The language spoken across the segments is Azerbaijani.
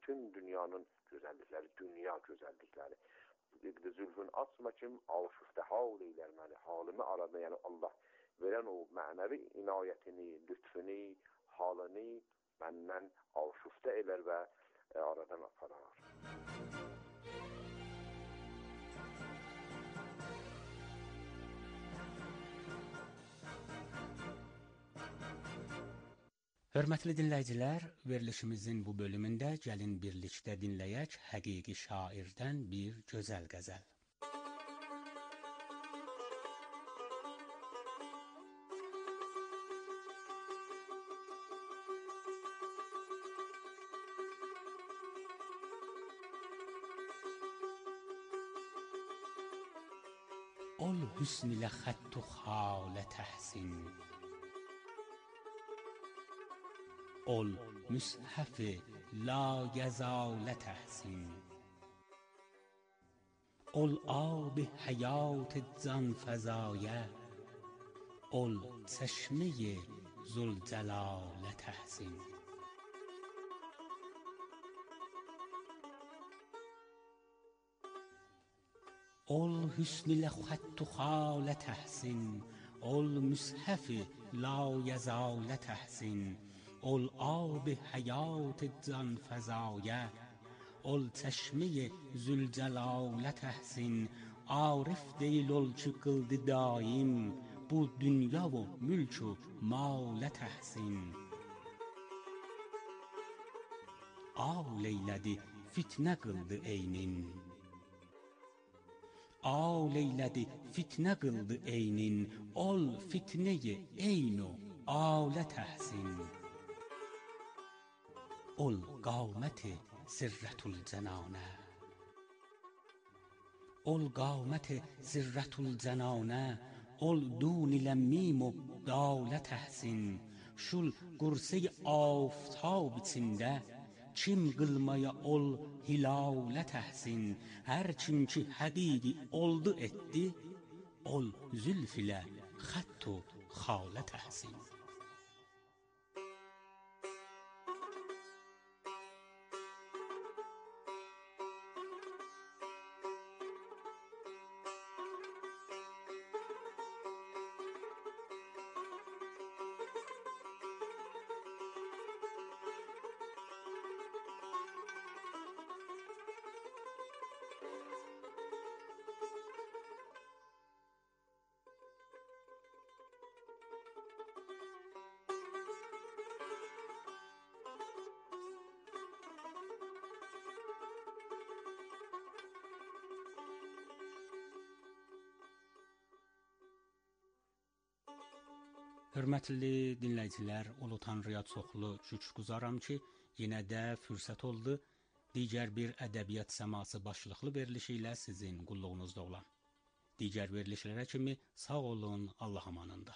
bütün dünyanın gözəllikləri, dünya gözəllikləri. Zülfün açma kim aşıfta hal eylər məni, halımı arada, yəni Allah verən o mənəvi inayətini, lütfünü, halını məndən aşıfta elər və aradan aparar. Hörmətli dinləyicilər, verilişimizin bu bölümündə gəlin birlikdə dinləyək həqiqi şairdən bir gözəl qəzəl. Ol hüsn ilə xəttu xalə təhsin, ol müshəfi la yəzalə təhsin, ol ab həyat can fəzayə, ol çeşme zülcəlalə təhsin. ol hüsn ilə xəttu xalə təhsin, ol müshəfi la yəzalə təhsin, ol ab həyat can fəzayə, ol çeşme zülcəlalə təhsin. Arif deyil ol ki qıldı daim, bu dünya و mülk و malə təhsin. Al eylədi fitnə qıldı eynin, al eylədi fitnə qıldı eynin, ol fitnəyi eyn و alə təhsin. ol qamət-i sirrətül cənanə, ol qamət-i sirrətül cənanə, ol dun ilə mیم و dalə təhsin. şul qursə-i aftab içində, kim qılmaya ol hilalə təhsin. hər kim ki həqiqi oldu etdi, ol zülf ilə xəttu xalə təhsin. Hörmətli dinləyicilər, Ulu Tanrıya çoxlu şükürguzaram ki, yenə də fürsət oldu digər bir ədəbiyyat səması başlıqlı verilişi ilə sizin qulluğunuzda olan. Digər verilişlərə kimi sağ olun, Allah amanında.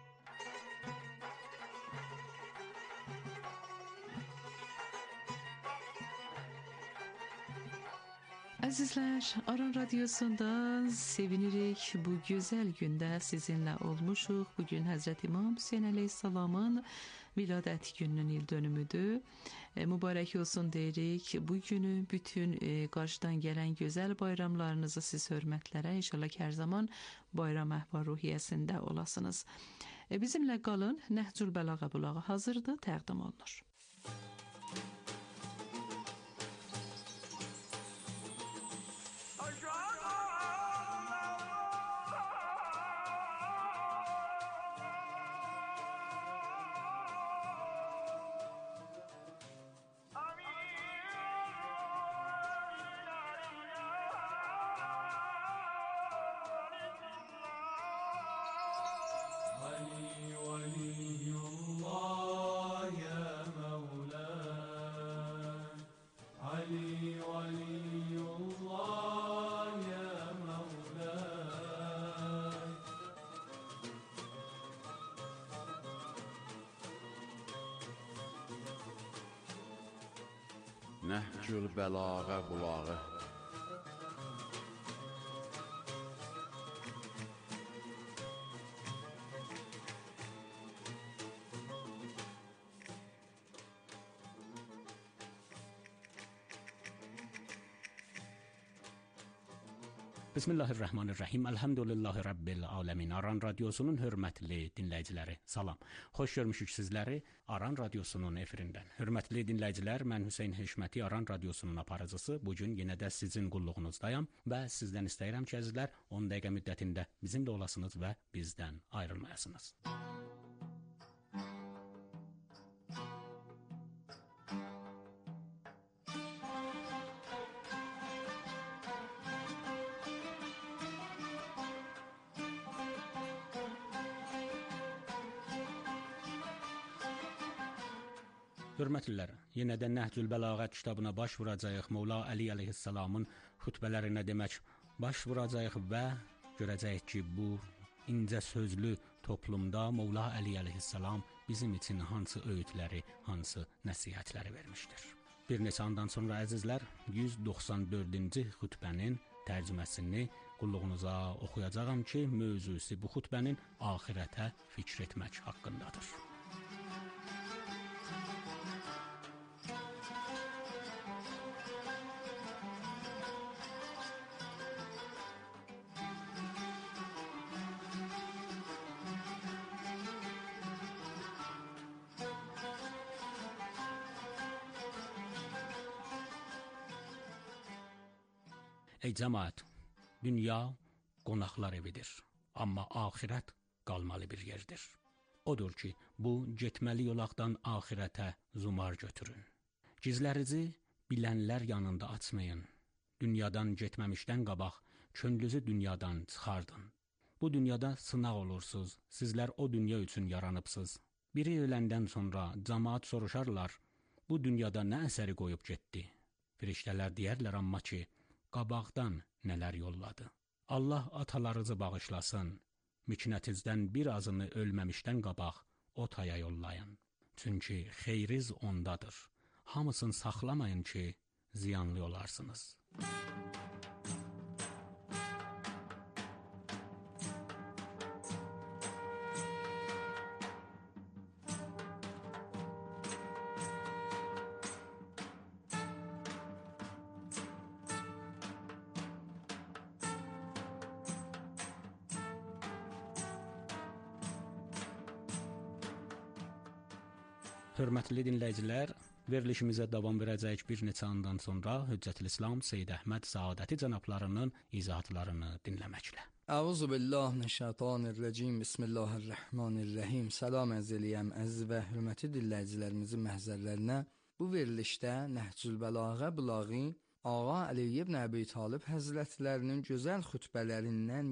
Əzizlər, Aran Radiosundan sevinirik. Bu gözəl gündə sizinlə olmuşuq. Bugün Həzrət İmam Hüseyin əleyhissalamın viladət gününün il dönümüdür. Mübarək olsun deyirik. Bu günü bütün qarşıdan gələn gözəl bayramlarınızı siz hörmətlərə, inşallah ki hər zaman bayram əhval-ruhiyyəsində olasınız. Bizimlə qalın. Nəhcül Bəlağa bulağı hazırdır, təqdim olunur. Nəhcül Bəlağa bulağı. Bismillahirrahmanirrahim. Elhamdülillahi Rabbil alemin. Aran Radiosu'nun hörmətli dinləyiciləri, salam. Xoş görmüşük sizləri Aran Radiosu'nun efirindən. Hörmətli dinləyicilər, mən Hüseyn Heşməti, Aran Radiosu'nun aparıcısı. Bugün yenə də sizin qulluğunuzdayam və sizdən istəyirəm ki, əzizlər, 10 dəqiqə müddətində bizimlə olasınız və bizdən ayrılmayasınız. Hörmətlilər, yenə də Nəhcül Bəlağət kitabına baş vuracağıq. Mövla Əli əleyhissalamın xutbələrinə demək baş vuracağıq və görəcəyik ki, bu incə sözlü toplumda Mövla Əli əleyhissalam bizim üçün hansı öğütləri, hansı nəsihətləri vermişdir. Bir neçə andan sonra əzizlər, 194-cü xutbənin tərcüməsini qulluğunuza oxuyacağam ki, mövzusu bu xutbənin axirətə fikr etmək haqqındadır. Ey cəmaət, dünya qonaqlar evidir, amma axirət qalmalı bir yerdir. Odur ki, bu getməli yolaqdan axirətə zumar götürün. Gizlərizi bilənlər yanında açmayın. Dünyadan getməmişdən qabaq könlünüzü dünyadan çıxardın. Bu dünyada sınaq olursunuz, sizlər o dünya üçün yaranıbsınız. Biri öləndən sonra cəmaət soruşarlar, bu dünyada nə əsəri qoyub getdi? Firiştələr deyərlər amma ki, qabaqdan nələr yolladı. Allah atalarınızı bağışlasın, miknətinizdən bir azını ölməmişdən qabaq o taya yollayın. Çünki xeyriz ondadır. Hamısını saxlamayın ki, ziyanlı olarsınız. Hörmətli dinləyicilər, verilişimizə davam verəcəyik bir neçə andan sonra Hüccətülislam Seyyid Əhməd Səadəti cənablarının izahatlarını dinləməklə. Əuzu billahi mineşşeytanirracim. Bismillahirrahmanirrahim. Salam əzəliyəm əziz və hörmətli dinləyicilərimizin məhzərlərinə. Bu verilişdə Nəhcül Bəlağə Bulaği Ağa Əli ibn Əbi Talib həzrətlərinin gözəl xutbələrindən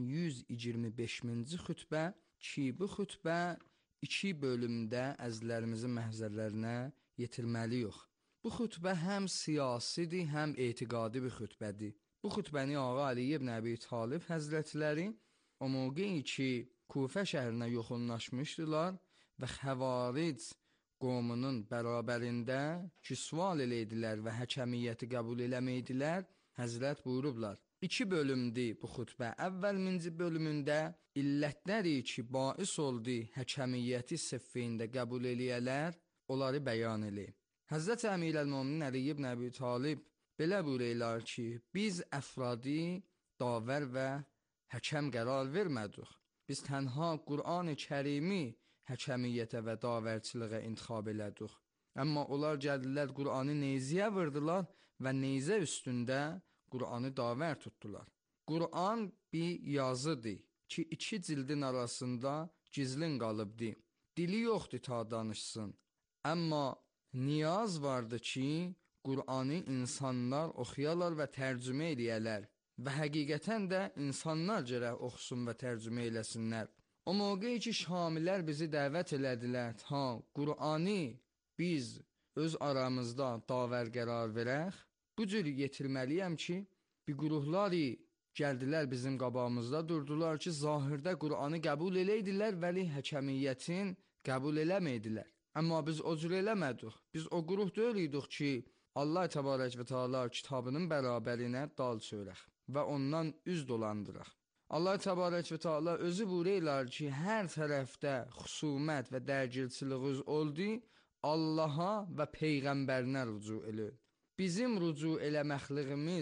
125-ci xutbə ki, bu xutbə 2 bölümdə əzizlərimizin məhzərlərinə yetirməliyik. Bu xutbə həm siyasidir, həm etiqadi bir xutbədir. Bu xutbəni Ağa Əli ibn Əbi Talib həzrətləri o mövqeyi ki, Kufə şəhərinə yoxunlaşmışdılar və Xəvaric qomunun bərabərində ki, sual eləydilər və həkəmiyyəti qəbul eləməydilər, həzrət buyurublar. 2 bölümdür bu xutbə. Əvvəlminci bölümündə illətləri ki, bais oldu həkəmiyyəti səffində qəbul eləyələr, onları bəyan eləyib. Həzrət Əmirəl-Möminin Əli ibn Əbi Talib belə buyururlar ki, biz əfradi davər və həkəm qərar vermədik. Biz tənha Qur'an-ı Kərimi həkəmiyyətə və davərçiliğə intixab elədik. Amma onlar gəldilər Qur'anı neyziyə vurdular və neyzə üstündə Qur'anı davər tutdular. Qur'an bir yazıdır ki, 2 cildin arasında gizlin qalıbdır. Dili yoxdur ta danışsın. Amma niyaz vardı ki, Qur'anı insanlar oxuyalar və tərcümə eləyələr və həqiqətən də insanlar gərək oxusun və tərcümə eləsinlər. O mövqeyi ki, Şamilər bizi dəvət elədilər, Qur'anı biz öz aramızda davər qərar verək, bu cür yetirməliyəm ki, bir qruhları gəldilər bizim qabağımızda durdular ki, zahirdə Qur'anı qəbul eləydilər, vəli həkəmiyyətin qəbul eləməydilər. Amma biz o cür eləmədik. Biz o qruh deyilik ki, Allah Təbarək və Teala kitabının bərabərinə dal çörək və ondan üz dolandıraq. Allah Təbarək və Teala özü buyururlar ki, hər tərəfdə xusumət və dərgilçiliğiniz oldu, Allaha və Peyğəmbərinə rücu eləyin. Bizim rücu eləməkliğimiz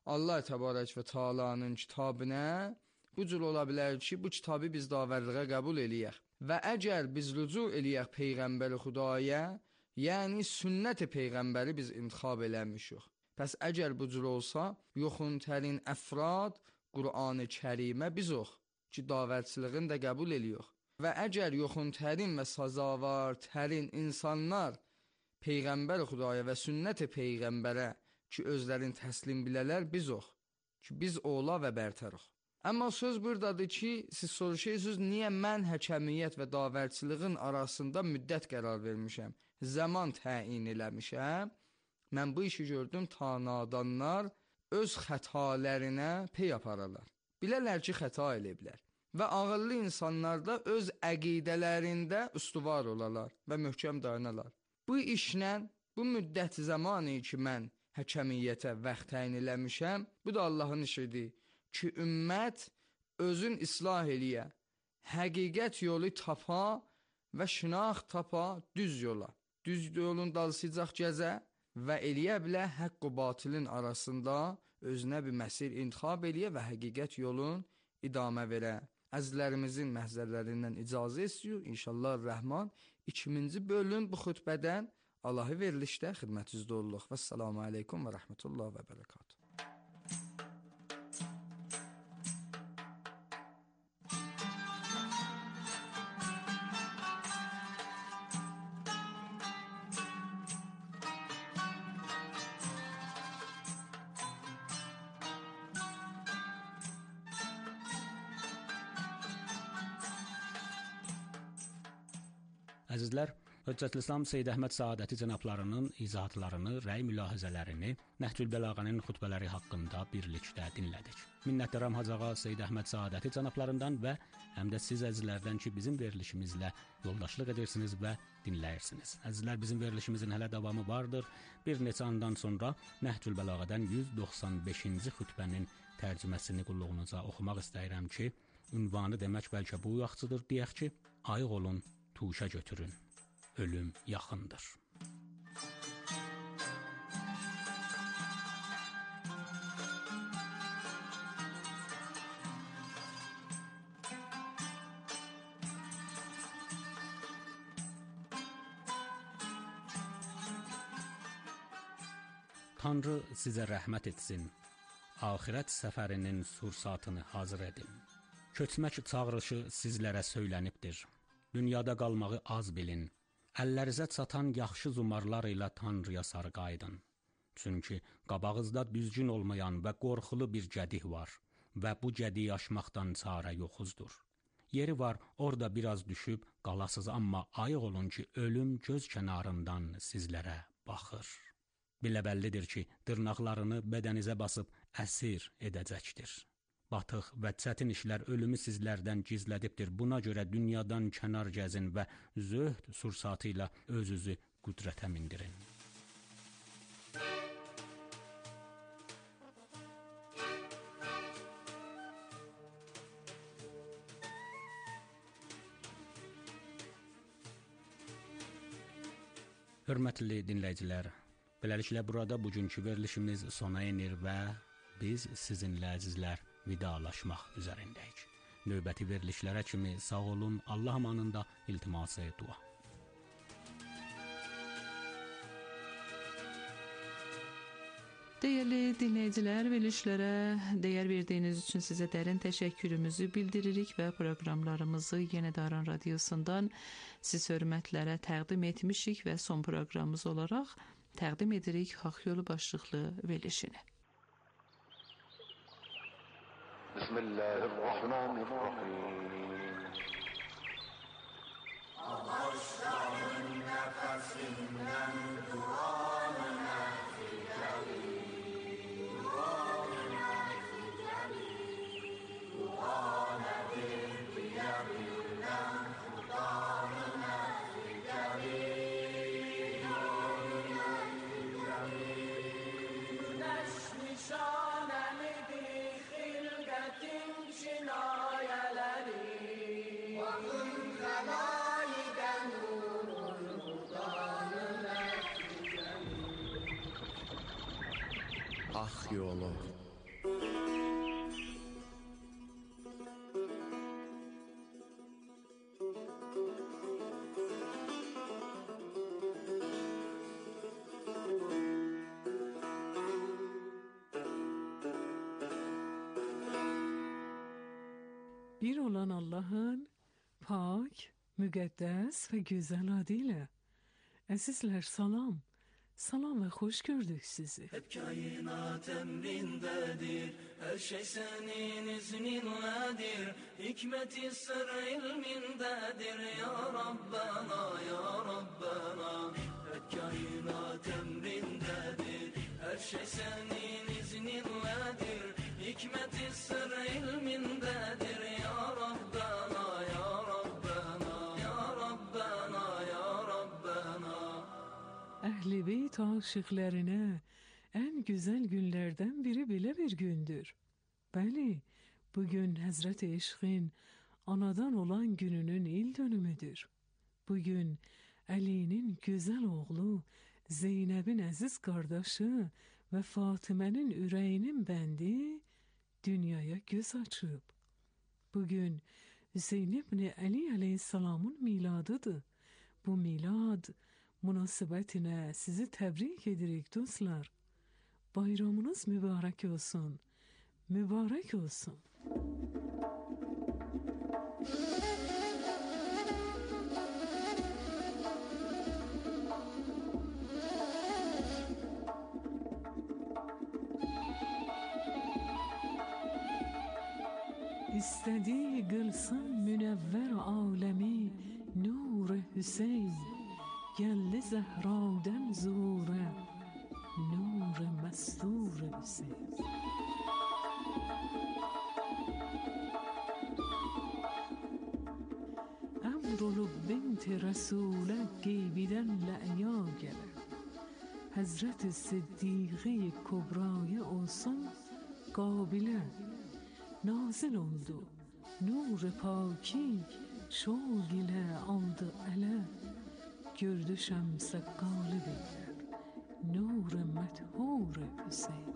Allah təbarək və Taala'nın kitabına bu cür ola bilər ki, bu kitabı biz davərliğə qəbul eləyək. Və əgər biz rücu eləyək Peyğəmbəri Xudaya, yəni sünnət-i Peyğəmbəri biz intixab eləmişik. Pəs əgər bu cür olsa, yoxuntərin əfrad Qur'an-ı Kərimə bizox ki, davərçiliğini də qəbul eləyirik. Və əgər yoxuntərin və sazavartərin insanlar Peyğəmbər Xudaya və sünnət-i Peyğəmbərə ki, özlərini təslim bilələr bizox ki, biz ola və bərtərik. Amma söz buradadır ki, siz soruşuyorsunuz, niyə mən həkəmiyyət və davərçiliğin arasında müddət qərar vermişəm, zaman təyin eləmişəm? Mən bu işi gördüm, ta nadanlar öz xətalərinə pey apararlar. Bilərlər ki, xəta eləyiblər. Və ağıllı insanlar da öz əqidələrində üstüvar olarlar və möhkəm dayanarlar. Bu işlə, bu müddət zamanı ki, mən həkəmiyyətə vaxt təyin eləmişəm, bu da Allahın işidir ki, ümmət özün islah eləyə, həqiqət yolu tapa və şinaxt tapa düz yola. Düz yolun dalsıcaq gəzə və eləyə bilə haqq və batilin arasında özünə bir məsir intixab eləyə və həqiqət yolun idamə verə. Əzizlərimizin məhzərlərindən icazə istiyor. İnşallah Rəhman 2-ci bölüm bu xütbədən Allahı verilişdə xidmətinizdə olduq. Vəssalamu aleykum və rəhmətullah və bərəkatuhu. Əzizlər, Hüccətülislam Seyyid Əhməd Saadəti cənablarının izahatlarını, rəy mülahizələrini Nəhcül Bəlağənin xutbələri haqqında birlikdə dinlədik. Minnətdaram Hacı Ağa Seyyid Əhməd Saadəti cənablarından və həm də siz əzizlərdən ki, bizim verilişimizlə yoldaşlıq edirsiniz və dinləyirsiniz. Əzizlər, bizim verilişimizin hələ davamı vardır. Bir neçə andan sonra Nəhcül Bəlağədən 195-ci xutbənin tərcüməsini qulluğunuza oxumaq istəyirəm ki, ünvanı demək bəlkə bu yaxçıdır, deyək ki, ayıq olun, tuşa götürün, ölüm yaxındır. Tanrı sizə rəhmət etsin, axirət səfərinin sursatını hazır edin. Köçmək çağrışı sizlərə söylənibdir. Dünyada qalmağı az bilin, əllərizə çatan yaxşı zumarlar ilə Tanrıya sarı qaydın. Çünki qabağızda düzgün olmayan və qorxulu bir gədih var və bu gədiyi aşmaqdan çarə yoxuzdur. Yeri var, orada biraz düşüb qalasız, amma ayıq olun ki, ölüm göz kənarından sizlərə baxır. Biləbəllidir ki, dırnaqlarını bədənizə basıb əsir edəcəkdir. Batıq və çətin işlər ölümü sizlərdən gizlədibdir. Buna görə dünyadan kənar gəzin və zöhd sursatı ilə özünüzü qüdrətə mindirin. Hörmətli dinləyicilər, beləliklə burada bugünkü verilişimiz sona enir və biz sizinlə əzizlər vidalaşmaq üzərindəyik. Növbəti verilişlərə kimi sağ olun, Allah amanında iltiması dua. Dəyərli dinləyicilər, verilişlərə dəyər verdiyiniz üçün sizə dərin təşəkkürümüzü bildiririk və proqramlarımızı yenə də Aran Radiosundan siz hörmətlərə təqdim etmişik və son proqramımız olaraq təqdim edirik Haqq Yolu başlıqlı verilişini. Bismillahirrahmanirrahim. Başlarım nefesinden duanına figelim, duanına figelim, duana bir diyebilmem, duanına figelim, duanına figelim. Güneş nişanemidir hilgetin cinayeleri, vakın zemayiden nurun hudanına figelim. Haqq yolu Bir olan Allah'ın pak, müqəddəs ve güzel adıyla. Əzizlər salam. Salam ve hoş gördük sizi. Hep kainat emrindedir, her şey senin izninledir. Hikmeti sır ilmindedir ya Rabbena, ya Rabbena. Hep kainat emrindedir, her şey senin izninledir. Hikmeti sır ilmindedir ya Rabbena, ya Rabbena, ya Rabbena, ya Rabbena. Əhl-i Beyt aşıqlarına en güzel günlerden biri bile bir gündür. Bəli, bugün Həzrət-i Eşqin anadan olan gününün il dönümüdür. Bugün Ali'nin güzel oğlu, Zeynəbin əziz qardaşı ve Fatimənin ürəyinin bəndi dünyaya göz açıb. Bugün Hüseyin İbni Ali aleyhisselamın miladıdır. Bu milad münasebetine sizi tebrik edirik dostlar. Bayramınız mübarek olsun. Mübarek olsun. İstediği kılsın münevver alemi nur Hüseyin. Geldi Zehra'dan zuhura nur mestur Hüseyin. Emrolu binti Resul'e geybiden le'ya gelir. Hazreti Siddiqe Kubra'ya olsun kabile. Nazil oldu nur paki şol ile aldı ele. Gördü şemse galib eyler nur methur Hüseyin.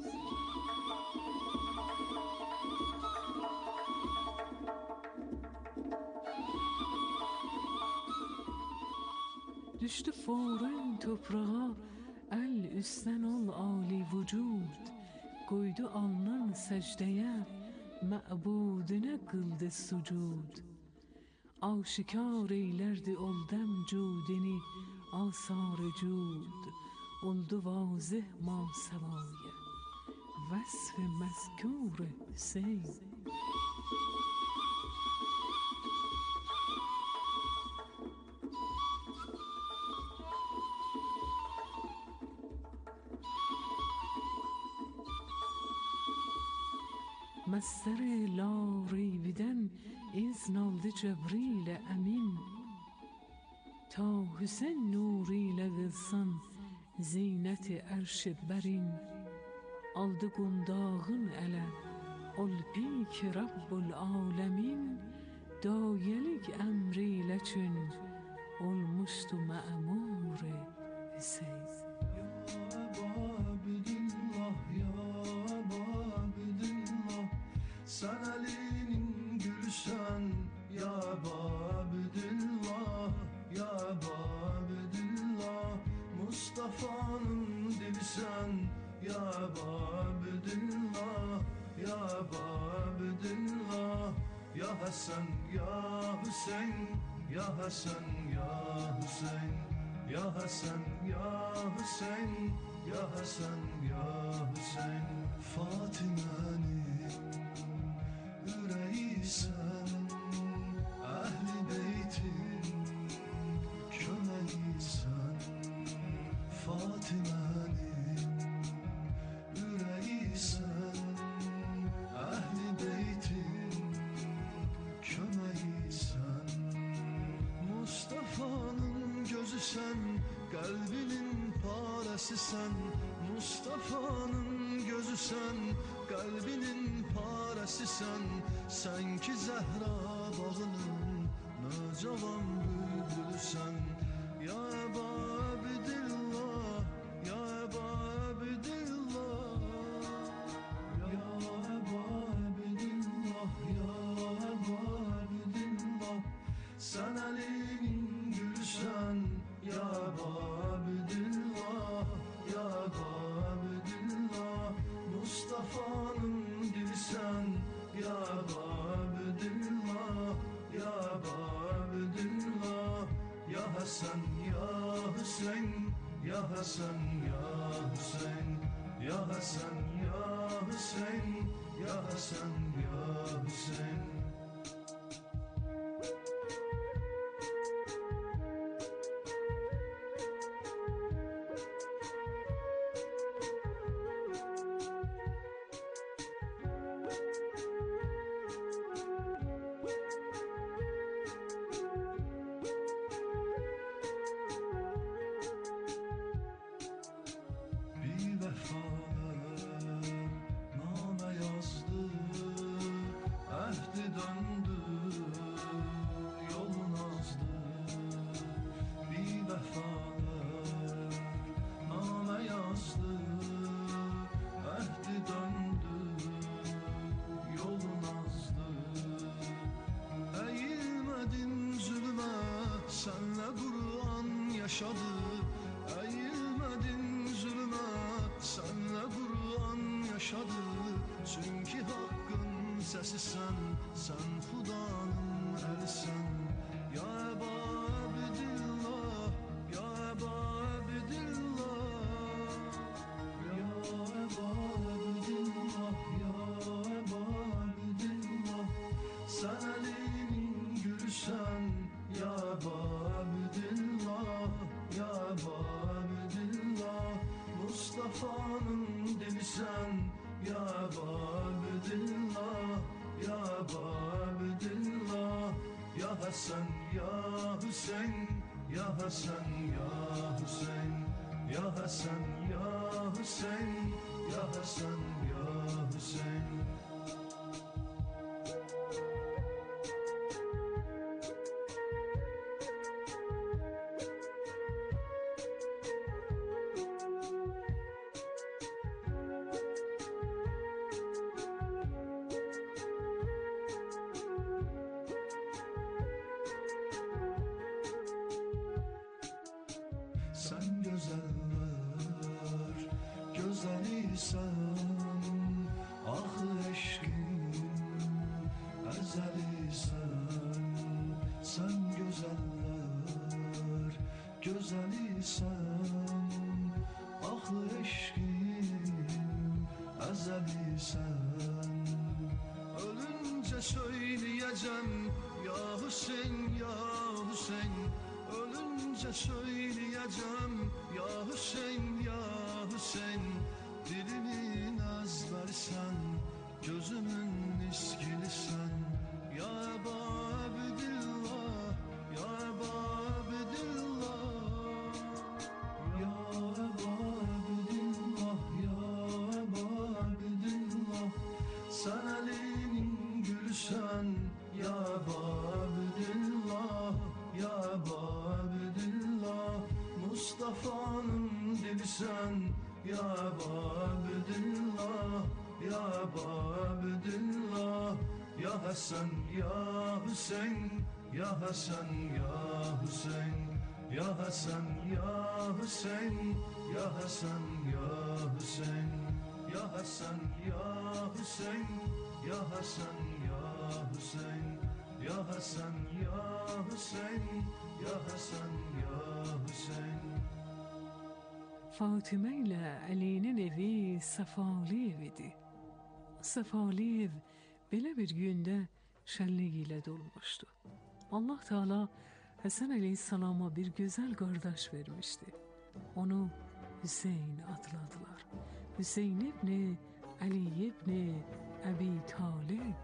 Düştü fauren toprağa el üstten ol âli vücud. Koydu alnın secdeye ma'budine kıldı sucud. Aşikar eylerdi oldem cudini asar cud. Oldu vazih masevaya vasf mezkur Hüseyin. Messer la reyviden izn aldı Cebril emin. Ta Hüseyin nuriyle kılsın ziyneti erşi berin. Aldı gundağın ele ol pik Rabbul alemin. Dayelik emriyle çün olmuştu me'mur Hüseyin. Sen Ali'nin gülşen ya Babdillah, ya Babdillah. Mustafa'nın dilsen ya Babdillah, ya Babdillah. Ya Hasan ya Hüseyin, ya Hasan ya Hüseyin. Ya Hasan ya Hüseyin, ya Hasan ya Hüseyin. Fatime'nin yüreği sen, Ehl-i Beyt'in kömeği sen. Fatime'nin yüreği sen, Ehl-i Beyt'in kömeği sen. Mustafa'nın gözü sen, kalbinin parası sen. Mustafa'nın gözü sen, kalbinin parası sen. Sen ki Zehra bağının nöcavan bülbülü sen. Ya Babdillah, ya Babdillah. Ya Babdillah, ya Babdillah. Sen Ali'nin gülşen ya Babdillah, ya Babdillah. Mustafa'nın dilsen ya Babdillah, Hasan ya Hüseyin, ya Hasan ya Hüseyin, ya Hasan ya Hüseyin. Yaşadı, eğilmedin zulme, senle Kur'an yaşadı. Çünkü hakkın sesisən, sen Xudanın əlisən. Ya Əba Abdillah, ya Əba Abdillah, ya Əba Abdillah, ya Əba Abdillah. Sen elinin gülüsən, ya Əba Abdillah, ya Əba Abdillah. Mustafa'nın dilisən, ya Əba Abdillah, ya Əba Abdillah. Ya Hasan ya Hüseyin, ya Hasan ya Hüseyin, ya Hasan ya Hüseyin, ya Hasan ya Hüseyin. Sen güzeller, güzelisen, ah eşkin, ezelisen. Sen güzeller, güzelisen, ah eşkin, ezelisen. Ölünce söyleyeceğim, ya Hüseyin, ya Hüseyin. Ölünce söyleyeceğim, ya Hüseyin, ya Hüseyin. Dilimin ezbersen, gözümün iskilisen. Ya Əba Abdillah, ya Əba Abdillah, ya Əba Abdillah, ya Əba Abdillah. Sen elinin gülüsen, ya Əba Abdillah, ya Əba Abdillah. Mustafa'nın dilisən, ya Əba Abdillah, ya Əba Abdillah. Ya Hasan ya Hüseyin, ya Hasan ya Hüseyin, ya Hasan ya Hüseyin, ya Hasan ya Hüseyin, ya Hasan ya Hüseyin, ya Hasan ya Hüseyin, ya Hasan ya Hüseyin, ya Hasan ya Hüseyin. Fatıma ilə Əlinin evi səfalı ev idi. Səfalı ev belə bir gündə şənlik ilə dolmuşdu. Allah Teala Həsən əleyhissalama bir gözəl qardaş vermişdi. Onu Hüseyin adladılar. Hüseyin ibni Ali ibni Əbi Talib.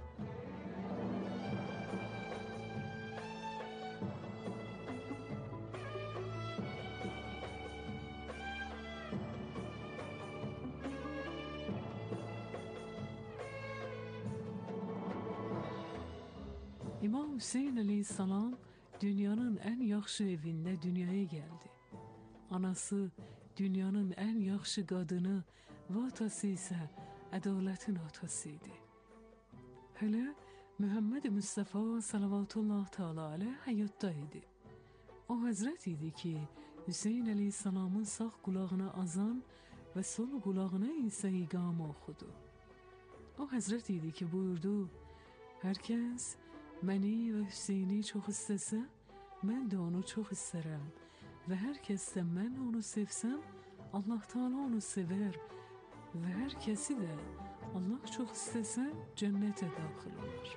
İmam Hüseyin əleyhissalam dünyanın ən yaxşı evində dünyaya gəldi. Anası dünyanın ən yaxşı qadını və atası isə ədalətin atası idi. Hələ Muhammed Mustafa salavatullah teala aleyh həyatda idi. O həzrət idi ki, Hüseyin əleyhissalamın sağ qulağına azan və sol qulağına isə iqamə oxudu. O həzrət idi ki, buyurdu, hər kəs məni və Hüseyni çox istəsə, mən də onu çox istərəm və hər kəsdə mən onu sevsəm, Allah Teala onu sever və hər kəsi də Allah çox istəsə cənnətə daxil olar.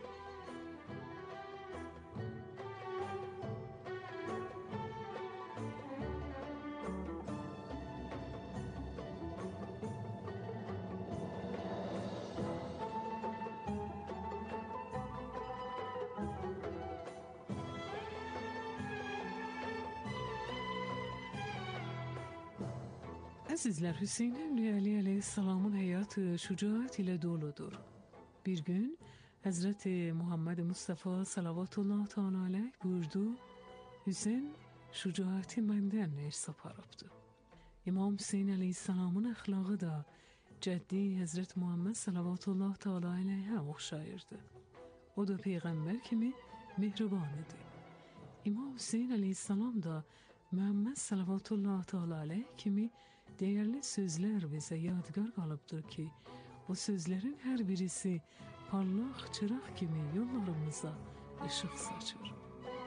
Əzizlər, Hüseyn ibn Əli əleyhissalamın həyatı şücaət ilə doludur. Bir gün Həzrəti Muhammed Mustafa salavatullah teala aleyh buyurdu, Hüseyn şücaəti məndən irs aparıbdı. İmam Hüseyn əleyhissalamın əxlaqı da cəddi Həzrət Muhammed salavatullah teala aleyhə oxşayırdı. O da Peyğəmbər kimi mehriban idi. İmam Hüseyn əleyhissalam da Muhammed salavatullah teala aleyh kimi değerli sözler bize yadigar kalıptır ki, o sözlerin her birisi parlak çırak gibi yollarımıza ışık saçır.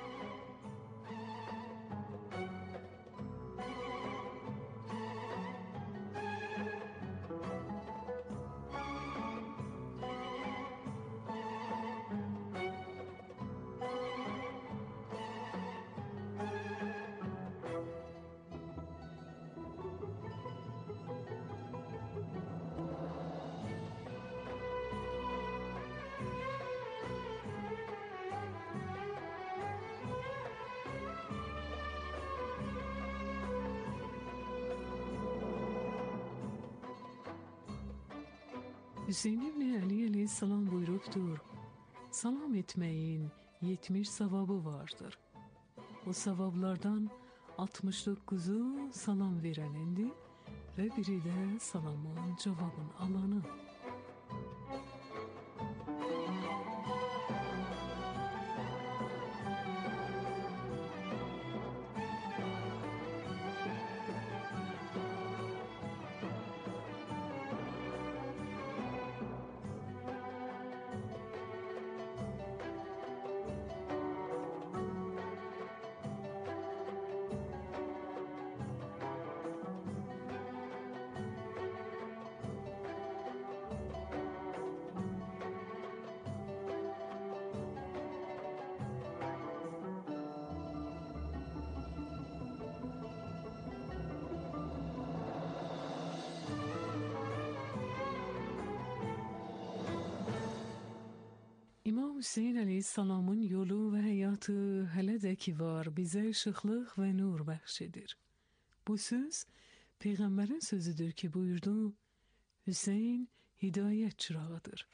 Hüseyin ibn Əli əleyhissalam buyurubdur, salam etməyin 70 savabı vardır. O savablardan 69'u salam verenindir ve biri de salamın cevabın alanı. İmam Hüseyin əleyhissalamın yolu və həyatı hələ də ki var, bizə işıqlıq və nur bəxş edir. Bu söz Peyğəmbərin sözüdür ki buyurdu, Hüseyin hidayət çırağıdır.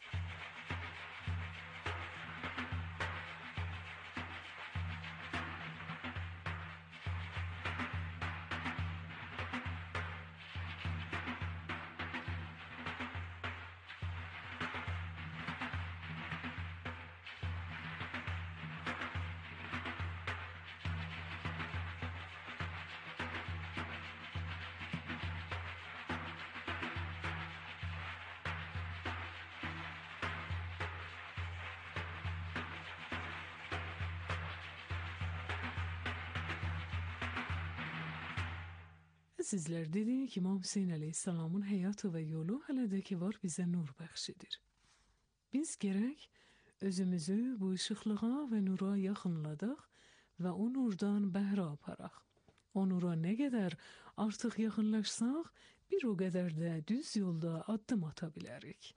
Sizlər dedik ki, İmam Hüseyin əleyhissalamın həyatı və yolu hələ də ki var bizə nur bəxş edir. Biz gərək özümüzü bu işıqlığa və nura yaxınladaq və o nurdan bəhrə aparaq. O nura nə qədər artıq yaxınlaşsaq, bir o qədər də düz yolda addım ata bilərik.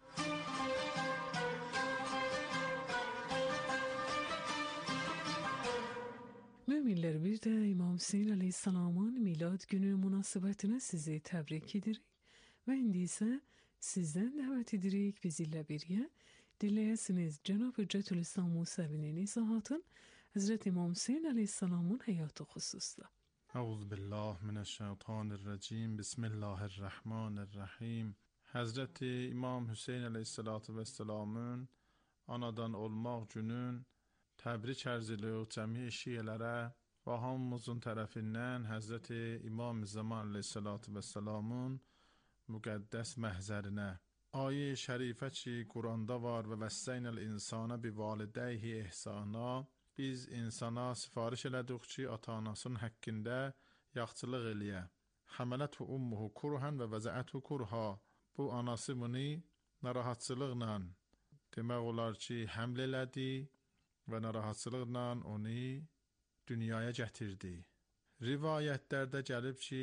Müminler bir de İmam Hüseyin Aleyhisselam'ın milad günü münasebetine sizi təbrik edirik ve indi ise sizden davet edirik bizimle birgə dinləyəsiniz Cenab-ı Hüccetülislam Musevi'nin izahatın Hazreti İmam Hüseyin Aleyhisselam'ın həyatı xüsusda. Euzubillahimineşşeytanirracim. Bismillahirrahmanirrahim. Hazreti İmam Hüseyin Aleyhisselam'ın anadan olmaq günün təbrik ərz edilir cəmi şiələrə və hamımızın tərəfindən Həzrəti İmam Zaman Aleyhisselamın müqəddəs məhzərinə. Ayə-i şərifə ki, Quranda var və vəssəynəl insana bi validəyhi ihsana. Biz insana sifariş elədik ki, ata-anasının həqqində yaxçılıq eləyə. Həmələthu ummuhu kurhan və vəzəəthu kurha. Bu anası bunu narahatçılıqla demək olar ki, həml elədi və narahatçılıqla onu dünyaya gətirdi. Rivayətlərdə gəlib ki,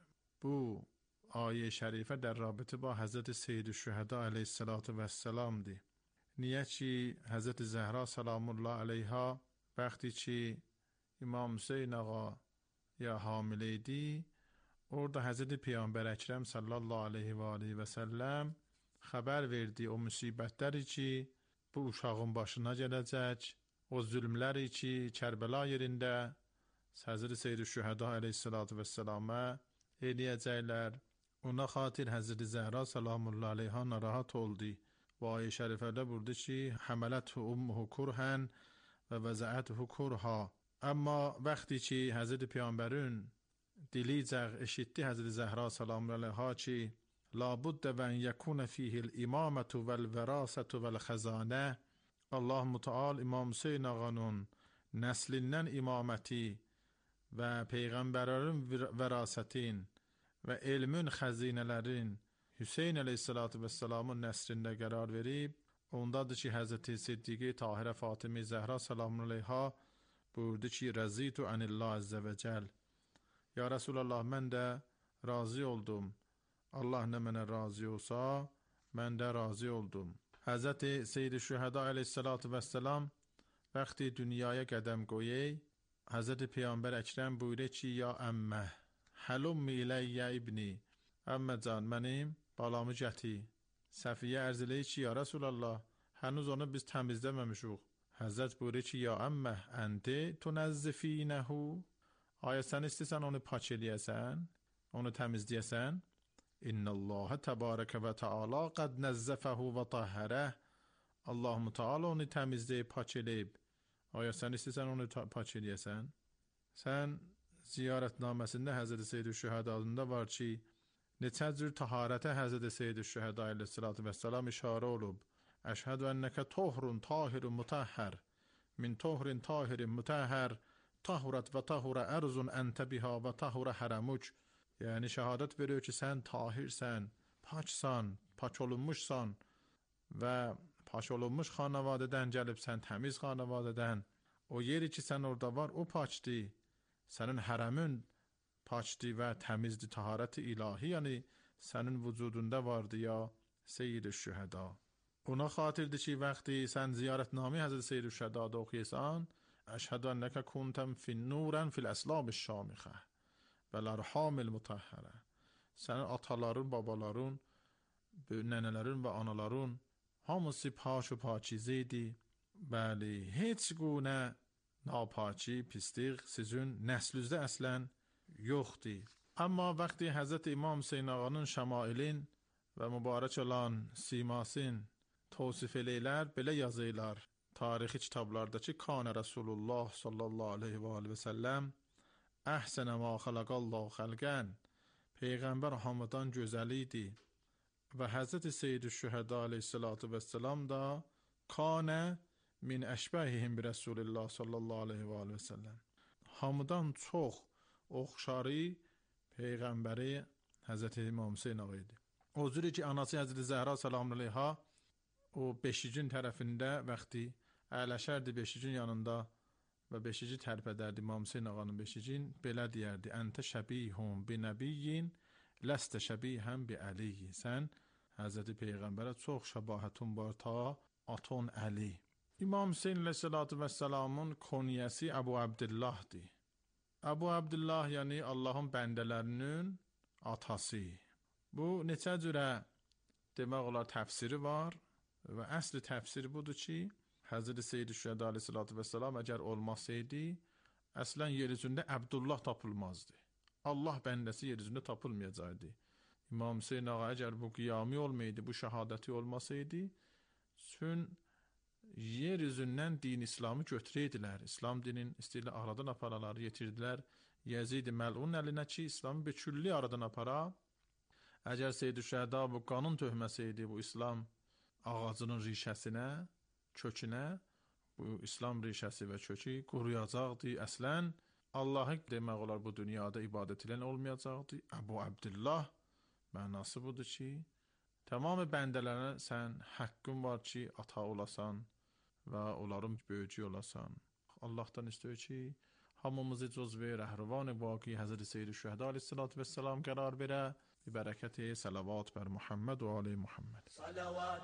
bu ayə şərifə در رابطه با حضرت سید الشهدا علیه السلامdır. Niyə ki, Həzrət Zəhra salamullah aleyha vəqti ki İmam Hüseyin ağa ya hamilə idi, orada Həzrət Peyğəmbər Əkrəm sallallahu aleyhi və aleyhi və səlləm xəbər verdi o müsibətləri ki, bu uşağın başına gələcək, o zülmləri ki, Kərbəla yerində Həzrət Seyyid-i Şühəda aleyhissalatü-vəssalamə eləyəcəklər. Ona xatir Həzrət Zəhra salamullah aleyha narahat oldu. Və ayə şərifədə burada ki, həmələthu ummuhu kurhən və vəzəəthu kurha. Amma vəqti ki, Həzrət Peyğəmbərin dilicək eşitdi Həzrət Zəhra salamullah aleyha ki, labuddə və yəkunə fihil imamətu vəl-vərasətu vəl-xəzanə. Allah Müteal İmam Hüseyin ağanın nəslindən imaməti və Peyğəmbərlərin vərasətin və elmin xəzinələrin Hüseyin əleyhissalatü vəssalamın nəsrində qərar verib, ondadır ki, Həzrəti Siddiqi Tahirə Fatimi Zəhra salamun aleyha buyurdu ki, rəzitu anillah əzzə və cəl. Ya Rasulallah, mən də razı oldum. Allah nə mənə razı olsa, mən də razı oldum. Həzrəti Seyyid-i Şühəda əleyhissalatü vəssalam vəqti dünyaya qədəm qoyey, Həzrəti Peyğəmbər Əkrəm buyurdu ki, ya əmmə, həlummi iləyyə ibni, əmmə can, mənim balamı gəti. Səfiyyə ərz eləyir ki, ya Rasulallah, hənuz onu biz təmizləməmişuq. Həzrət buyurur ki, ya əmmə, ənti tunəzzifinəhu. Ayə sən istəsən onu pak eləyəsən, onu təmizləyəsən. İnnəlləhə təbarəkə və təala qəd nəzzəfəhu və tahərəh. Allah-u Teala onu təmizləyib, pak eləyib. Ayə sən istəsən onu pak eləyəsən. Sən ziyarətnaməsində Həzrət Seyyid-i Şühədadında var ki, neçə cür taharətə Həzrət Seyyid-i Şühəda aleyhissalatü vəssalam işarə olub. Əşhədü ənnəkə tohrun tahirun mutəhhər, min tohrin tahirin mutəhhər, tahurət və tahurə ərzun əntə biha və tahurə hərəmuc. Yəni şəhadət veriyor ki, sən tahirsən, paksan, pak olunmuşsan və pak olunmuş xanavadədən gəlibsən, təmiz xanavadədən. O yeri ki, sən orada var, o pakdir. Sənin hərəmin pakdir və təmizdir, taharət-i ilahi, yəni sənin vücudunda vardı ya Seyyid-i Şühəda. Ona xatirdir ki, vəqti sən ziyarətnami Həzrət Seyyid-i Şühədada oxuyəsən, əşhədü ənnəkə kuntəm finnurən fil-əslab-ı şamixə və lərhamil mutəhhərə. Sənin ataların, babaların, nənələrin və anaların hamısı paş و پاکیزه idi. Bəli, heç qunə napaki, pislik sizin nəslünüzdə əslən yoxdur. Amma vəqti Həzrət İmam Hüseyin ağanın şəmailin və mübarək olan simasın tavsif eləylər, belə yazırlar tarixi kitablarda ki, Kanə Rasulullah sallallahu aleyhi və səlləm əhsənə ma xələqallahu xəlqən, Peyğəmbər hamıdan gözəl idi. Və Həzrət Seyyid-i Şühəda aleyhissalatü vəssalam da Kanə min əşbəhihim bi Rasulillah sallallahu aleyhi və səlləm, hamıdan çox oxşarı Peyğəmbəri Həzrət İmam Hüseyin ağa idi. O cürü ki, anası Həzrət Zəhra salamun aleyha o beşicin tərəfində vəqti əyləşərdi beşicin yanında və beşici tərpədərdi İmam Hüseyin ağanın beşicin, belə deyərdi, əntə şəbihun bi nəbiyyin, ləstə şəbihən bi əliyyi. Sən Həzrəti Peyğəmbərə çox şəbahətun var ta aton Əli. İmam Hüseyin aleyhissalatü vəssalamın konyəsi Əbu Abdillahdır. Əbu Abdillah yəni Allahın bəndələrinin atası. Bu neçə cürə demək olar təfsiri var və əsli təfsiri budur ki, Həzrət Seyyid-i Şühəda aleyhissalatü vəssalam əgər olmasaydı, əslən yer üzündə Əbdullah tapılmazdı. Allah bəndəsi yer üzündə tapılmayacaqdı. İmam Hüseyin ağa əgər bu qiyami olmaydı, bu şəhadəti olmasaydı, üçün yer üzündən din İslamı götürəydilər. İslam dinin istəyirlər aradan aparalar, yetirdilər Yezid-i Məl'un əlinə ki, İslamı bir külli aradan apara. Əgər Seyyid-i Şühəda bu qanun töhməsəydi, bu İslam ağacının rişəsinə, kökünə, bu İslam rişəsi və kökü quruyacaqdı. Əslən Allahı demək olar bu dünyada ibadət edən olmayacaqdı. Əbu Abdullah mənası budur ki, tamam bəndələrə sən haqqın var ki, ata olasan və onların böyücü olasan. Allahdan istəyir ki, hamımızı cüzve rəhrivan baqi Həzrət Seyyid-i Şühəda aleyhissalatu vesselam qərar verə. ببركة صلوات بر محمد وآل محمد. صلوات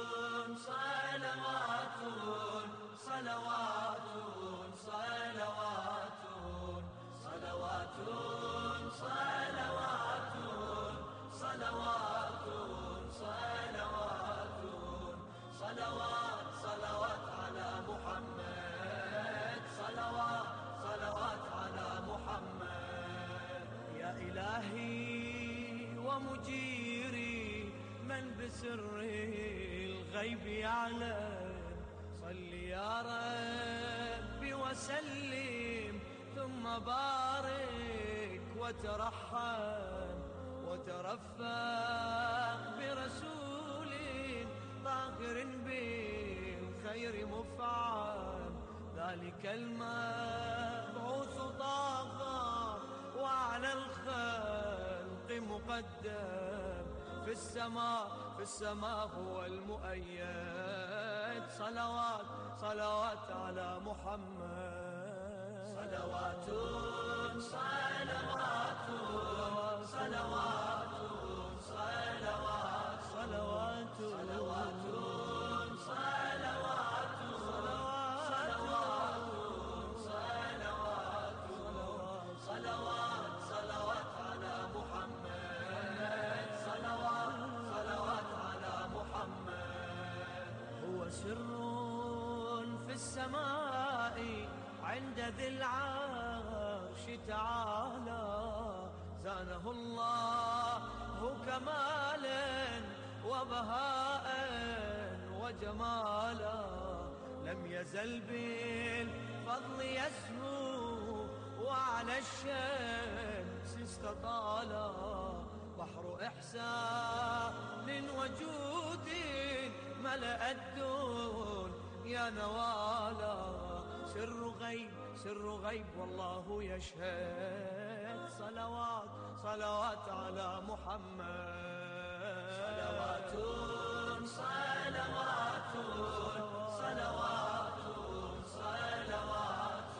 صلوات صلوات صلوات صلوات صلوات صلوات صلوات صلوات صلوات على محمد صلوات صلوات على محمد. يا إلهي ومجيري من بسر الغيب يعلم، صل يا ربي وسلم ثم بارك وترحم وترفق برسول طاهر بالخير مفعم، ذلك المبعوث طه وعلى الخلق مقدم، في السماء هو المؤيد. صلوات صلوات على محمد. صلوات صلوات صلوات صلوات صلوات صلوات صلوات صلوات صلوات على محمد. صلوات صلوات على محمد. هو سر في السماء عند ذي العرش تعالى، زانه الله كمالا وبهاء وجمالا، لم يزل بالفضل يسهو وعلى الشمس استطالا، بحر إحسان وجود ملأ الدنيا نوالا، سر غيب والله يشهد. صلوات صلوات على محمد. صلوات صلوات صلوات صلوات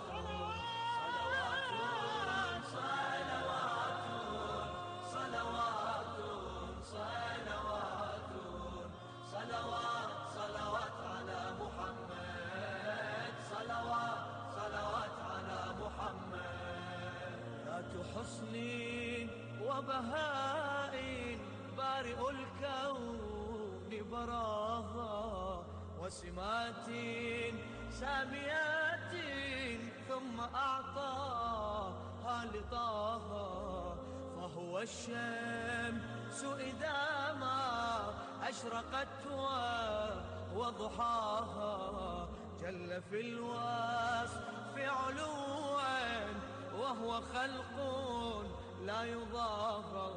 صلوات صلوات على محمد. صلوات صلوات على محمد. ذات حسن وبهاء بارئ الكون براها، وسمات ساميات ثم أعطاها لطاها، فهو الشمس إذا ما أشرقت وضحاها، جل في الوصف علوا وهو خلق لا يضاهى،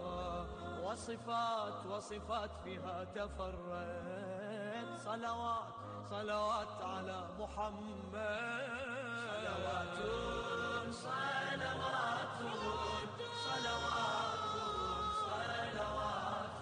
وصفات فيها تفرد. صلوات صلوات على محمد. صلوات صلوات صلوات صلوات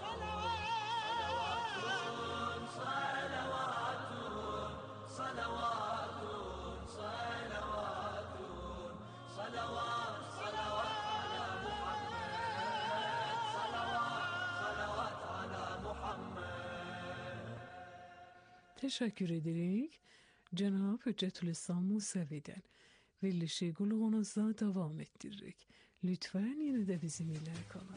صلوات صلوات صلوات صلوات صلوات على محمد. صلوات على محمد. Teşekkür ederek Cenab-ı Hüccetülislam Musevi'den verilişi kulağınızda devam ettirerek lütfen yine de bizimle kalın.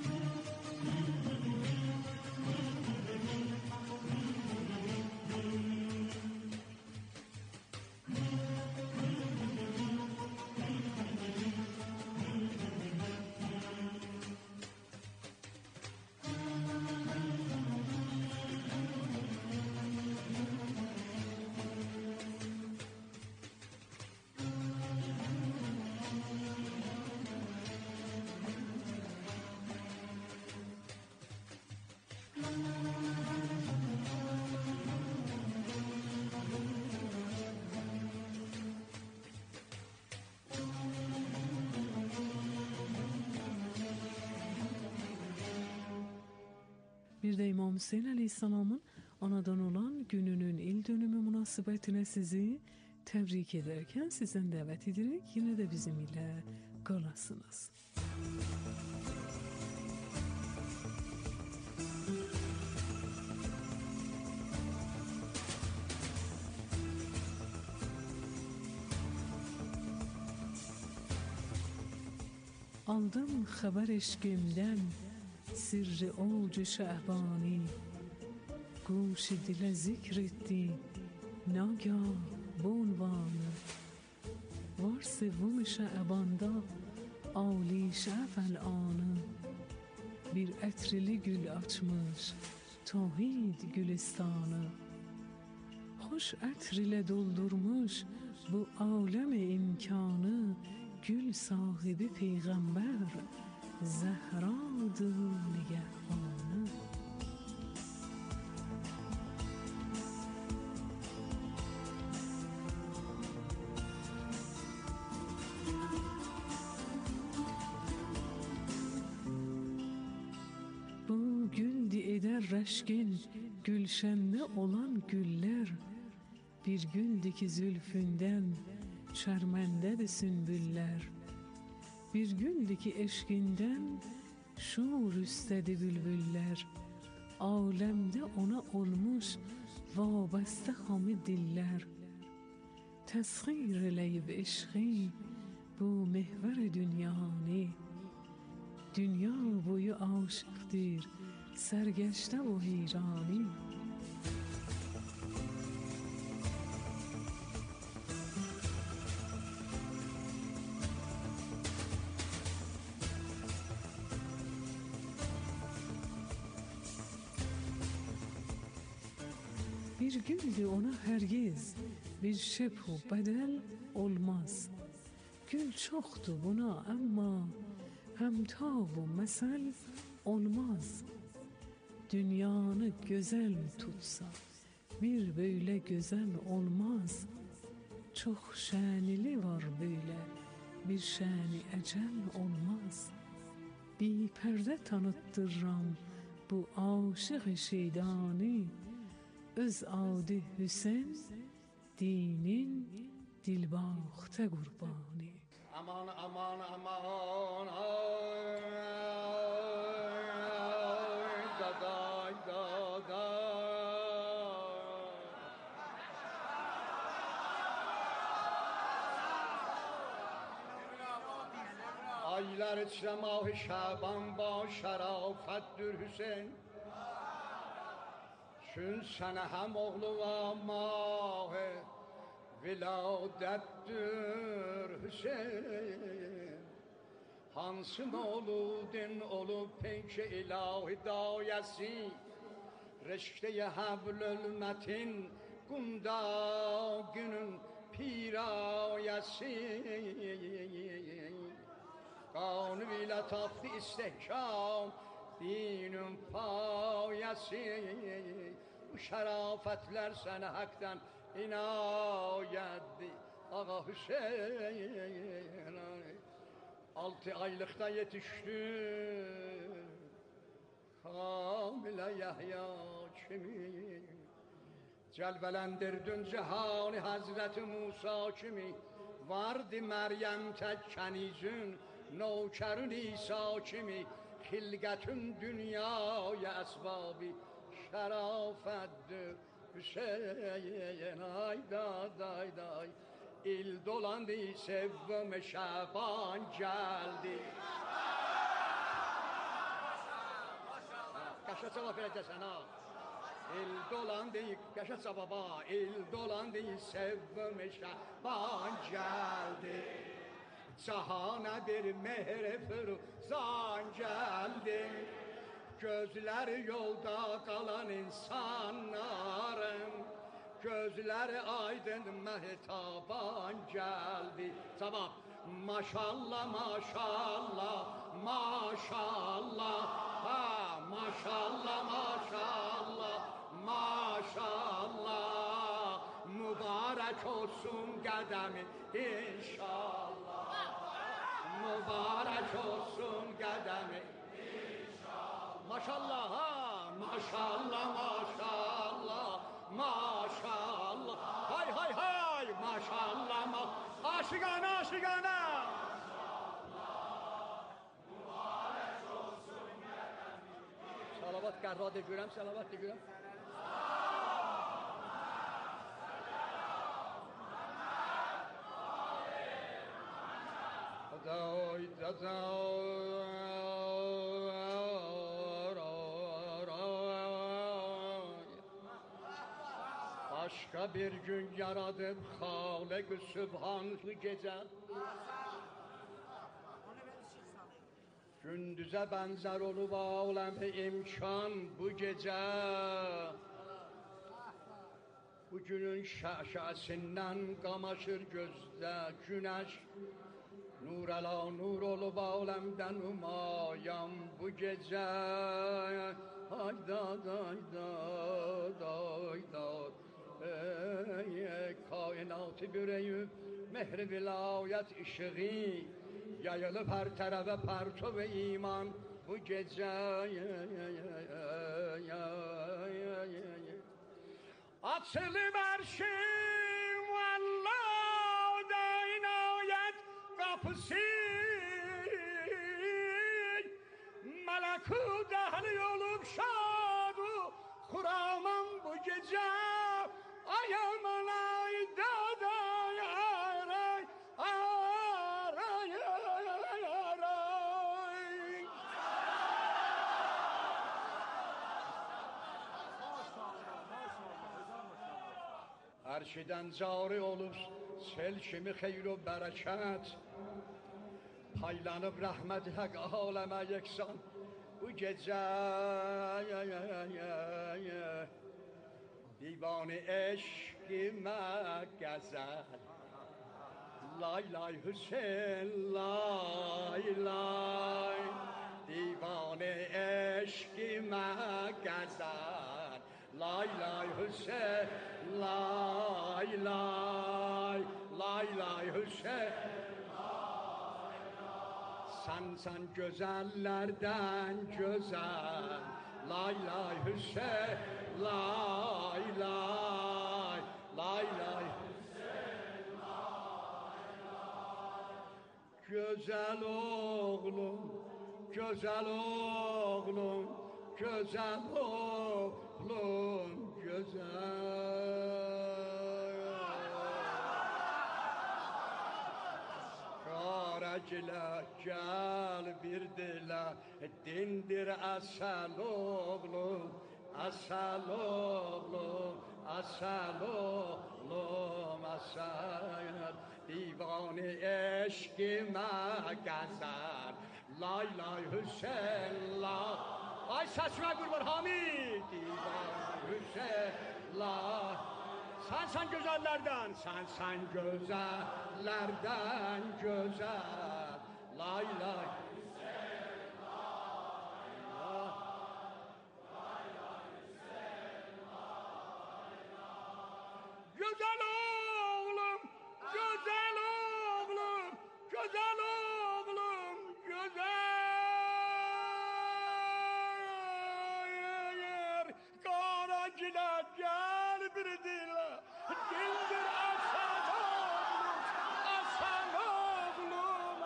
Bir de İmam Hüseyin Aleyhisselam'ın anadan olan gününün il dönümü münasebetine sizi tebrik ederken sizden davet ederek yine de bizim ile kalasınız. Aldım haber eşkimden sirri olcu şehbani, گوش دل ذکرتی ناگاه بونوانه وار سوم شعباندا آلی شعب الانı bir etrili gül açmış tavhid gülistanı, hoş etr ile doldurmuş bu alem imkanı, gül sahibi peygamber Zehra'dır nigahbanı. Bu güldü eder reşkin gülşende olan güller, bir güldü ki zülfünden şermende sümbüller, bir güldü ki eşkinden şuur üstedi bülbüller, alemde ona olmuş vabeste hamı diller, teskhir eleyb eşki bu mehver dünyanı, dünya boyu aşıktır sergeçte o heyrani. Bir güldü ona hergiz bir şebhu bedel olmaz. Gül çoktu buna ama hemtavu mesel olmaz. Dünyanı güzel tutsa bir böyle güzel olmaz. Çok şenili var böyle, bir şeni ecel olmaz. Bir perde tanıttırram bu aşık şeydani, öz adı Hüseyin dinin dilbahte kurbani. Aman aman aman ay daday daday. Aylar içre mah-ı Şaban ba şerafettir Hüseyin. Çün sene hem oğlu ve mah-ı viladettir Hüseyin. Hansın oludun olup pençe ilahi dayesi, reşte-i hablül metin gunda günün pirayesi. Kanı ile taftı istehkam dinin payesi. Bu şerafetler sana haktan inayetli Ağa Hüseyin. 6 aylıkta yetişti hamile Yahya kimi, celvelendirdin cihani Hazreti Musa kimi, vardı Meryem tek kenizün navkerün İsa kimi, hilgetün dünyaya esbabı şerafettir Hüseyin. Ay day day il dolandı sevme Şaban geldi. Kaşa cevap vereceksin ha. Il dolandı kaşa baba, il dolandı sevme Şaban geldi. Cahana bir mehre fırzan geldi. Gözler yolda kalan insanların, gözleri aydın mehtaban geldi. Sabah maşallah maşallah maşallah, ha maşallah maşallah maşallah, mübarek olsun kademi inşallah, mübarek olsun kademi inşallah. Maşallah ha ماشاءالله ماشاءالله ماشاءالله های های های ماشاءالله عاشقانه عاشقانه صلوات قرار دگیرم صلوات دگیرم خدای Başka bir gün yaradım Halik-i Sübhan bu gece Gündüze benzer olup alem imkan bu gece Bugünün şaşasından kamaşır gözde güneş Nur ala nur olup alemden umayam bu gece Hayda hayda hayda Kainatı büreyüp mehri vilayet ışığı Yayılıp her tarafa parço ve iman bu gece Açılıp arşım Allah'da inayet kapısı Melekut ehli olup şadu Kuramam bu gece Ayağımın ayda da yaray Aray aray Her şeyden cari olup Sel kimi hayır ve bereket Paylanıp rahmet hak aleme yeksan Bu gece Divan-ı eşkime gezer Lay lay Hüseyin lay lay Divan-ı eşkime gezer Lay lay Hüseyin lay lay Lay lay Hüseyin Sen güzellerden güzel Lay lay Hüseyin lay lay Lay lay Hüseyin lay lay Güzel oğlum Güzel oğlum Güzel oğlum Güzel Karacılar gel bir dile Dindir asal oğlum Asal oğlum Asal oğlum Asal Divan-ı eşkime gezer Lay lay Hüseyin lay Ay sesime kurban Hamid Divan-ı Hüseyin lay Sen güzellerden Sen güzellerden güzel Lay lay Hüseyin lay lay Lay lay Hüseyin lay lay Güzel oğlum Güzel oğlum Güzel oğlum Güzel Karaciler gel bir dile Dildir asal oğlum Asal oğlum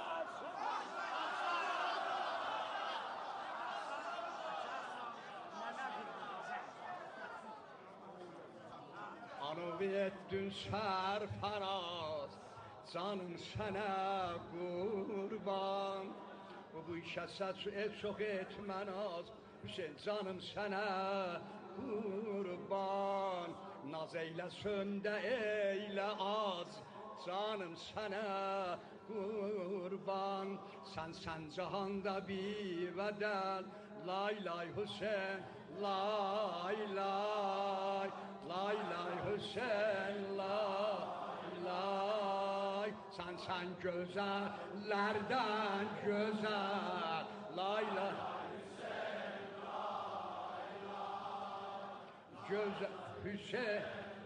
Anı ettin serfaraz Canım sana kurban Bu işe çok etmen az Hüseyin canım sana kurban Naz eylesin de eyle az Canım sana kurban Sen cihanda bir bedel Lay lay Hüseyin lay lay Lay lay Hüseyin lay lay Sen güzellerden güzel Lay lay Hüseyin lay lay Güzel Hüseyin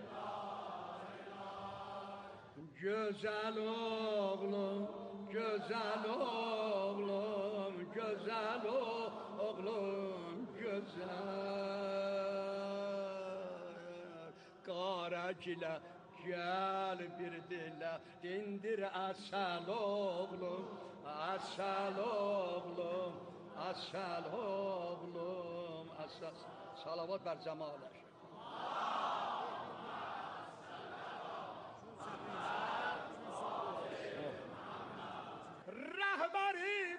Güzel oğlum Güzel oğlum Güzel oğlum Güzel Qaragilə gəl bir dilə, dindir əsəl oğlum, əsəl oğlum, əsəl oğlum, əsəl. Salavat bər cəmaləş. Rəhbərim,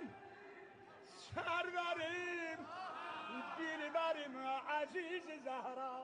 sərvərim, dilbərim, əziz Zəhra.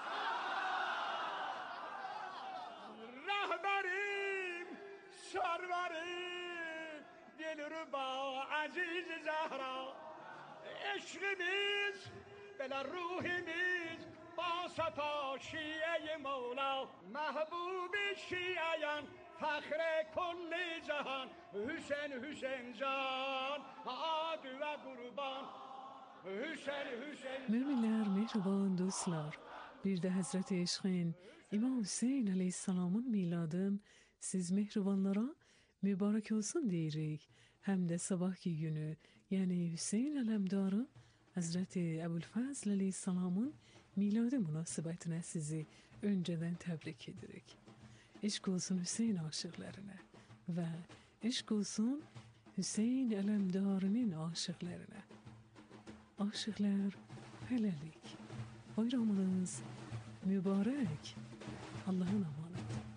Rəhbərim, sərvərim, dilrüba, əziz Zəhra. Eşqimiz, belə ruhimiz, basata şiə-i Mevla. Məhbub-i şiəyan, fəxr kulli cahan, Hüseyn Hüseyn can, ad və qurban. Hüseyn Hüseyn. Müminler, mehriban dostlar, bir de Hazreti Eşkın İmam Hüseyin Aleyhisselam'ın miladın siz mehribanlara mübarek olsun diyerek, hem de sabahki günü yani Hüseyin Alemdar'ın Hazreti Ebu'l-Fazl Aleyhisselam'ın miladı münasebetine sizi önceden tebrik ederek. İşk olsun Hüseyin aşıklarına ve işk olsun Hüseyin Alemdar'ın aşıklarına. Aşıklar helelik. Bayramınız mübarek. Allah'ın emanet.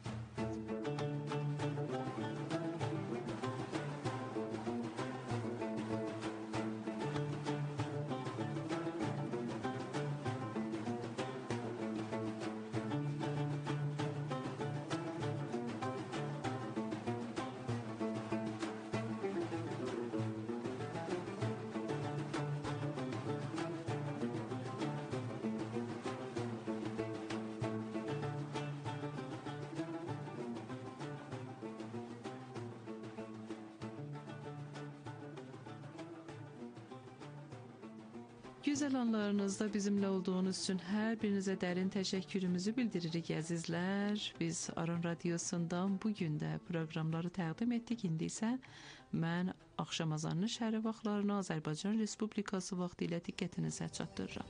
Güzel anlarınızda bizimle olduğunuz için her birinize derin teşekkürümüzü bildiririk əzizlər. Biz Aran Radiosundan bugün də proqramları təqdim etdik. İndi isə mən axşam azanlı şəhəri vaxtlarını Azərbaycan Respublikası vaxtı ilə diqqətinizə çatdırıram.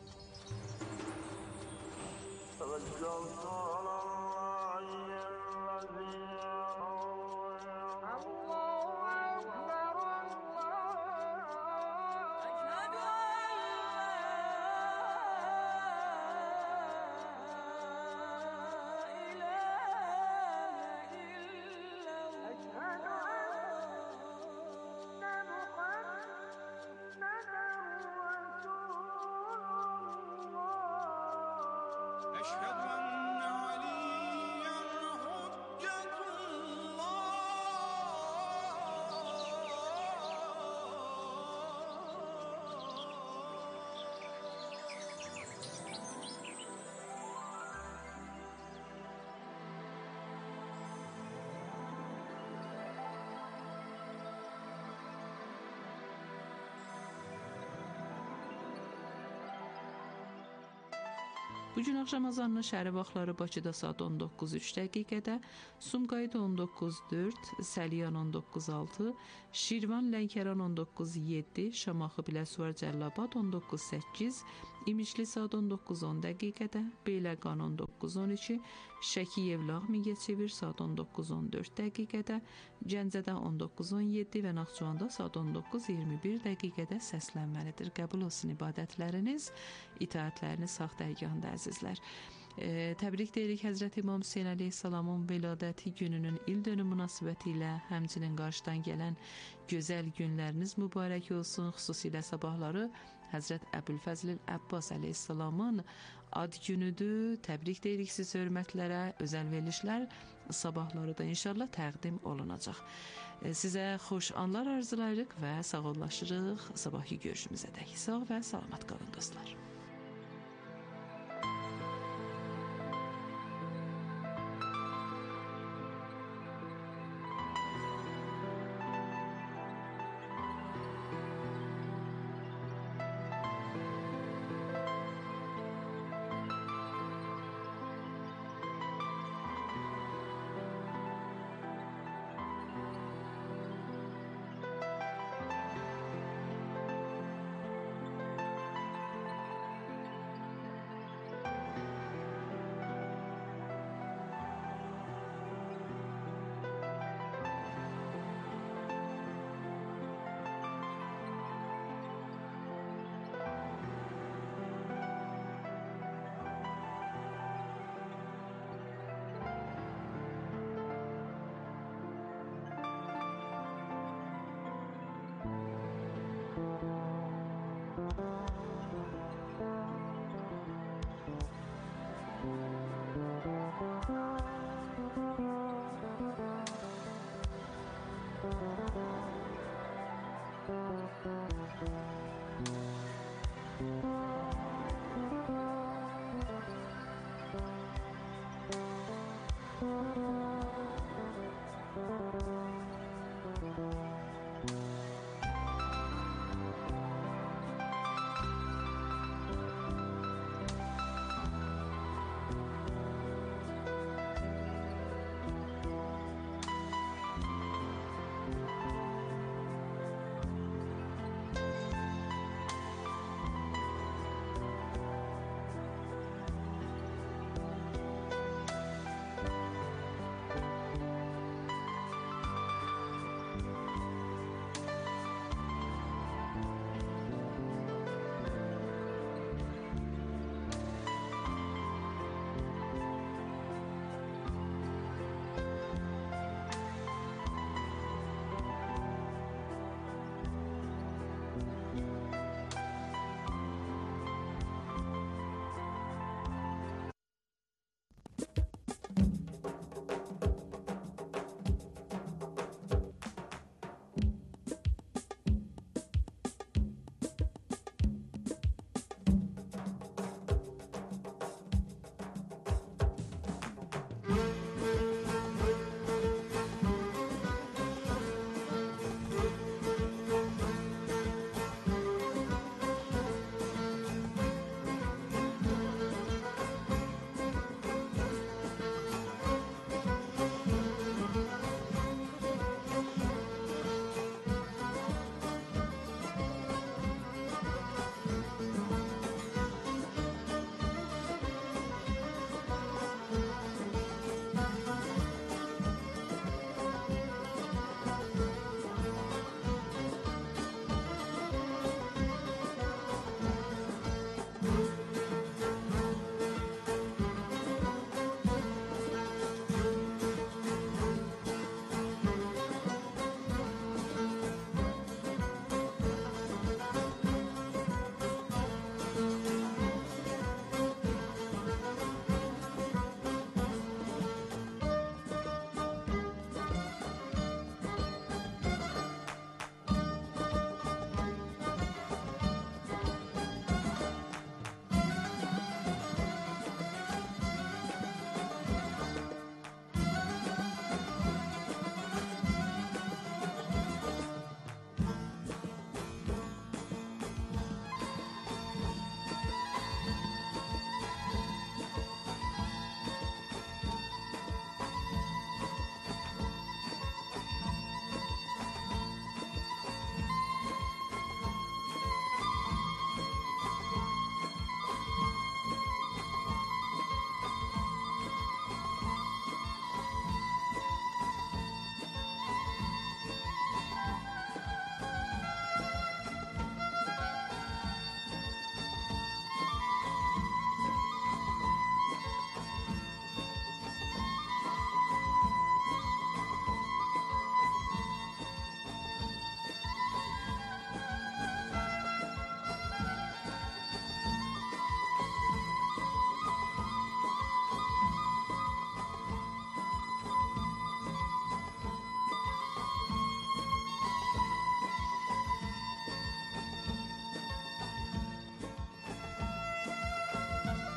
Bugün axşam azanlı şəhəri vaxtları Bakıda saat 19:03 dəqiqədə, Sumqayıt 19:04, Səliyan 19:06, Şirvan Lənkəran 19:07, Şamaxı Biləsuvar Cəllabad 19:08, İmişli saat 19:10 dəqiqədə, Beyləqan 19:12, Şəki Yevlax Mingəçevir saat 19:14 dəqiqədə, Gəncədə 19:17 və Naxçıvanda saat 19:21 dəqiqədə səslənməlidir. Qəbul olsun ibadətləriniz, itaətləriniz sağ dərgahında əzizlər. Təbrik deyirik Həzrət İmam Hüseyn Əleyhisselamın veladəti gününün il dönümü münasibəti ilə, həmçinin qarşıdan gələn gözəl günləriniz mübarək olsun. Xüsusilə sabahları Həzrət Əbu'l-Fəzl Əbbas Əleyhisselamın ad günüdür. Təbrik deyirik siz hörmətlərə, özəl verilişlər sabahları da inşallah təqdim olunacaq. Sizə xoş anlar arzulayırıq və sağollaşırıq. Sabahki görüşümüzədək sağ və salamat qalın dostlar.